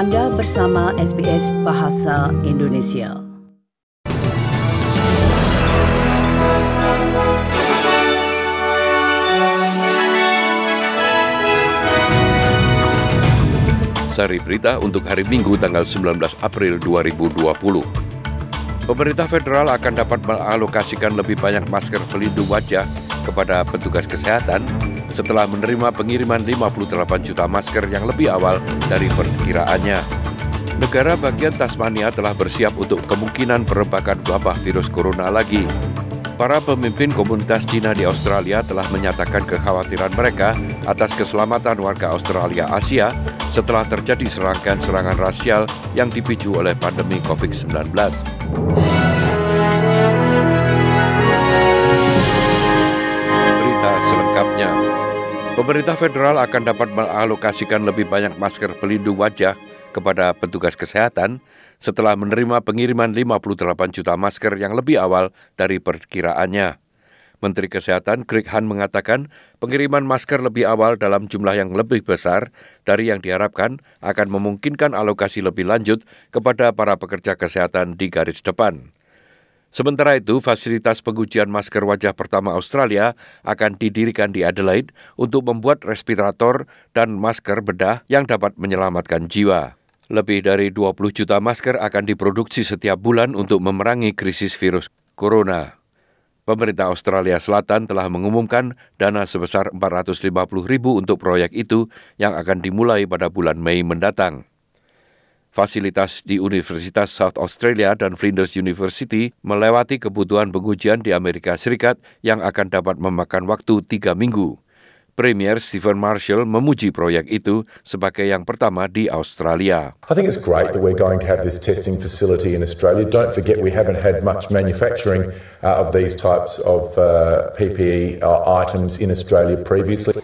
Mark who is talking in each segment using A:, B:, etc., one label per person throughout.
A: Anda bersama SBS Bahasa Indonesia.
B: Sari berita untuk hari Minggu tanggal 19 April 2020. Pemerintah federal akan dapat mengalokasikan lebih banyak masker pelindung wajah kepada petugas kesehatan setelah menerima pengiriman 58 juta masker yang lebih awal dari perkiraannya. Negara bagian Tasmania telah bersiap untuk kemungkinan perebakan wabah virus corona lagi. Para pemimpin komunitas Cina di Australia telah menyatakan kekhawatiran mereka atas keselamatan warga Australia Asia setelah terjadi serangkaian serangan rasial yang dipicu oleh pandemi COVID-19. Berita selengkapnya. Pemerintah federal akan dapat mengalokasikan lebih banyak masker pelindung wajah kepada petugas kesehatan setelah menerima pengiriman 58 juta masker yang lebih awal dari perkiraannya. Menteri Kesehatan Greg Hunt mengatakan pengiriman masker lebih awal dalam jumlah yang lebih besar dari yang diharapkan akan memungkinkan alokasi lebih lanjut kepada para pekerja kesehatan di garis depan. Sementara itu, fasilitas pengujian masker wajah pertama Australia akan didirikan di Adelaide untuk membuat respirator dan masker bedah yang dapat menyelamatkan jiwa. Lebih dari 20 juta masker akan diproduksi setiap bulan untuk memerangi krisis virus corona. Pemerintah Australia Selatan telah mengumumkan dana sebesar 450.000 untuk proyek itu yang akan dimulai pada bulan Mei mendatang. Fasilitas di Universitas South Australia dan Flinders University melewati kebutuhan pengujian di Amerika Serikat yang akan dapat memakan waktu 3 minggu. Premier Stephen Marshall memuji proyek itu sebagai yang pertama di Australia.
C: I think it's great that we're going to have this testing facility in Australia. Don't forget we haven't had much manufacturing of these types of PPE items in Australia previously.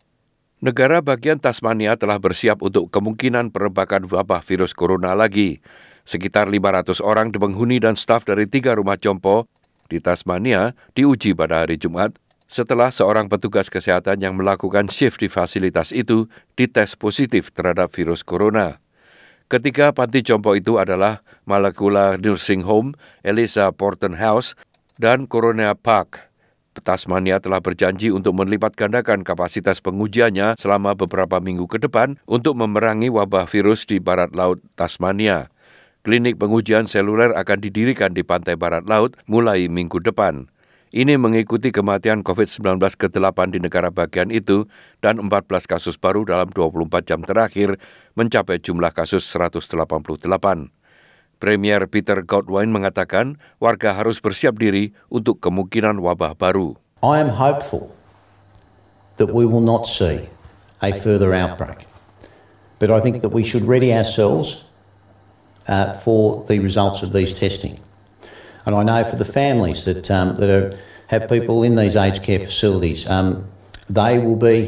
B: Negara bagian Tasmania telah bersiap untuk kemungkinan perebakan wabah virus corona lagi. Sekitar 500 orang penghuni dan staf dari 3 rumah jompo di Tasmania diuji pada hari Jumat setelah seorang petugas kesehatan yang melakukan shift di fasilitas itu dites positif terhadap virus corona. Ketiga panti jompo itu adalah Malakula Nursing Home, Eliza Porton House, dan Coronia Park. Tasmania telah berjanji untuk melipat gandakan kapasitas pengujiannya selama beberapa minggu ke depan untuk memerangi wabah virus di barat laut Tasmania. Klinik pengujian seluler akan didirikan di pantai barat laut mulai minggu depan. Ini mengikuti kematian COVID-19 ke-8 di negara bagian itu dan 14 kasus baru dalam 24 jam terakhir mencapai jumlah kasus 188. Premier Peter Godwin mengatakan warga harus bersiap diri untuk kemungkinan wabah baru.
D: I am hopeful that we will not see a further outbreak, but I think that we should ready ourselves for the results of these testing. And I know for the families that have people in these aged care facilities, they will be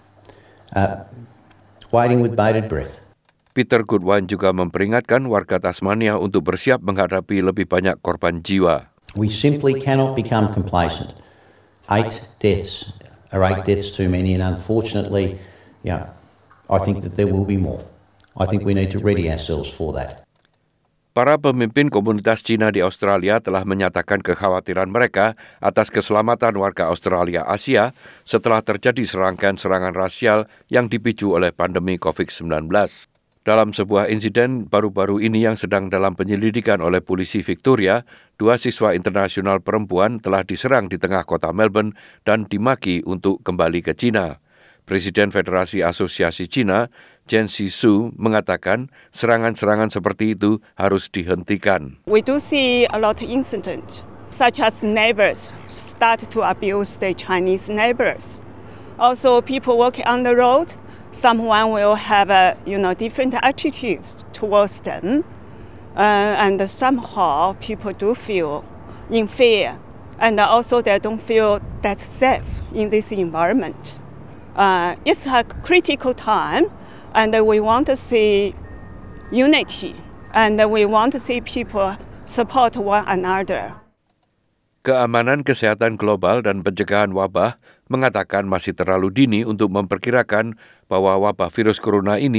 D: waiting with bated breath.
B: Peter Goodwin juga memperingatkan warga Tasmania untuk bersiap menghadapi lebih banyak korban jiwa.
D: We simply cannot become complacent. 8 deaths are 8 deaths too many, and unfortunately, I think that there will be more. I think we need to ready ourselves for that.
B: Para pemimpin komunitas Cina di Australia telah menyatakan kekhawatiran mereka atas keselamatan warga Australia Asia setelah terjadi serangkaian serangan rasial yang dipicu oleh pandemi COVID-19. Dalam sebuah insiden baru-baru ini yang sedang dalam penyelidikan oleh polisi Victoria, 2 siswa internasional perempuan telah diserang di tengah kota Melbourne dan dimaki untuk kembali ke China. Presiden Federasi Asosiasi China, Chen Shih-su, mengatakan serangan-serangan seperti itu harus dihentikan.
E: We do see a lot of incidents, such as neighbors start to abuse their Chinese neighbors. Also, people walking on the road, someone will have different attitudes towards them, and somehow people do feel in fear, and also they don't feel that safe in this environment. It's a critical time, and we want to see unity, and we want to see people support one another.
B: Keamanan Kesehatan Global dan Pencegahan Wabah mengatakan masih terlalu dini untuk memperkirakan bahwa wabah virus corona ini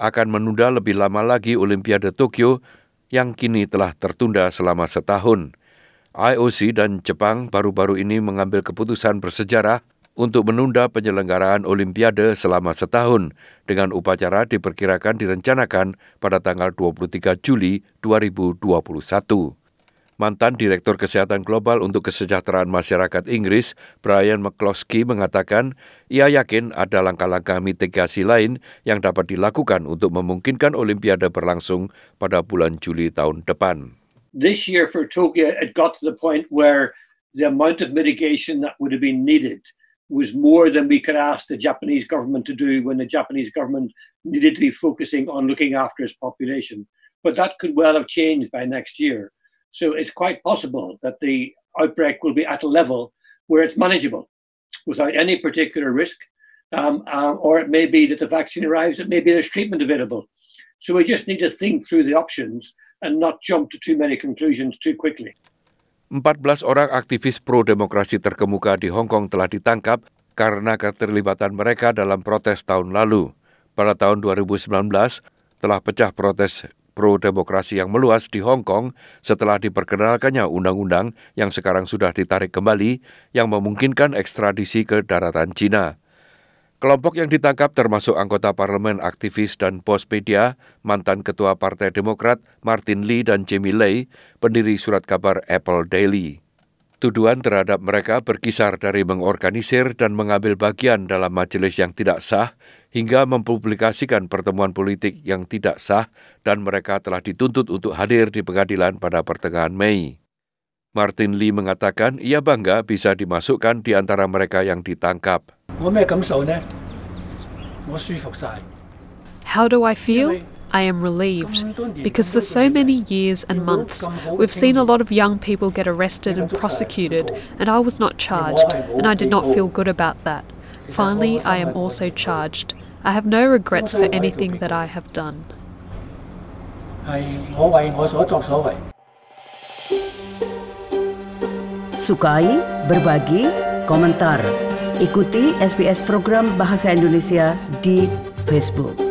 B: akan menunda lebih lama lagi Olimpiade Tokyo yang kini telah tertunda selama setahun. IOC dan Jepang baru-baru ini mengambil keputusan bersejarah untuk menunda penyelenggaraan Olimpiade selama setahun dengan upacara diperkirakan direncanakan pada tanggal 23 Juli 2021. Mantan Direktur Kesehatan Global untuk Kesejahteraan Masyarakat Inggris, Brian McCloskey, mengatakan ia yakin ada langkah-langkah mitigasi lain yang dapat dilakukan untuk memungkinkan Olimpiade berlangsung pada bulan Juli tahun depan.
F: This year for Tokyo, it got to the point where the amount of mitigation that would have been needed was more than we could ask the Japanese government to do when the Japanese government needed to be focusing on looking after its population. But that could well have changed by next year. So it's quite possible that the outbreak will be at a level where it's manageable without any particular risk, or it may be that the vaccine arrives, it may be there's treatment available. So we just need to think through the options and not jump to too many conclusions too quickly.
B: 14 orang aktivis pro-demokrasi terkemuka di Hong Kong telah ditangkap karena keterlibatan mereka dalam protes tahun lalu. Pada tahun 2019, telah pecah protes pro-demokrasi yang meluas di Hong Kong setelah diperkenalkannya undang-undang yang sekarang sudah ditarik kembali yang memungkinkan ekstradisi ke daratan China. Kelompok yang ditangkap termasuk anggota parlemen aktivis dan bos media, mantan ketua Partai Demokrat Martin Lee dan Jamie Lai, pendiri surat kabar Apple Daily. Tuduhan terhadap mereka berkisar dari mengorganisir dan mengambil bagian dalam majelis yang tidak sah hingga mempublikasikan pertemuan politik yang tidak sah dan mereka telah dituntut untuk hadir di pengadilan pada pertengahan Mei. Martin Lee mengatakan ia bangga bisa dimasukkan di antara mereka yang ditangkap.
G: How do I feel? I am relieved, because for so many years and months, we've seen a lot of young people get arrested and prosecuted, and I was not charged, and I did not feel good about that. Finally, I am also charged. I have no regrets for anything that I have done.
A: Sukai, berbagi, komentar. Ikuti SBS program Bahasa Indonesia di Facebook.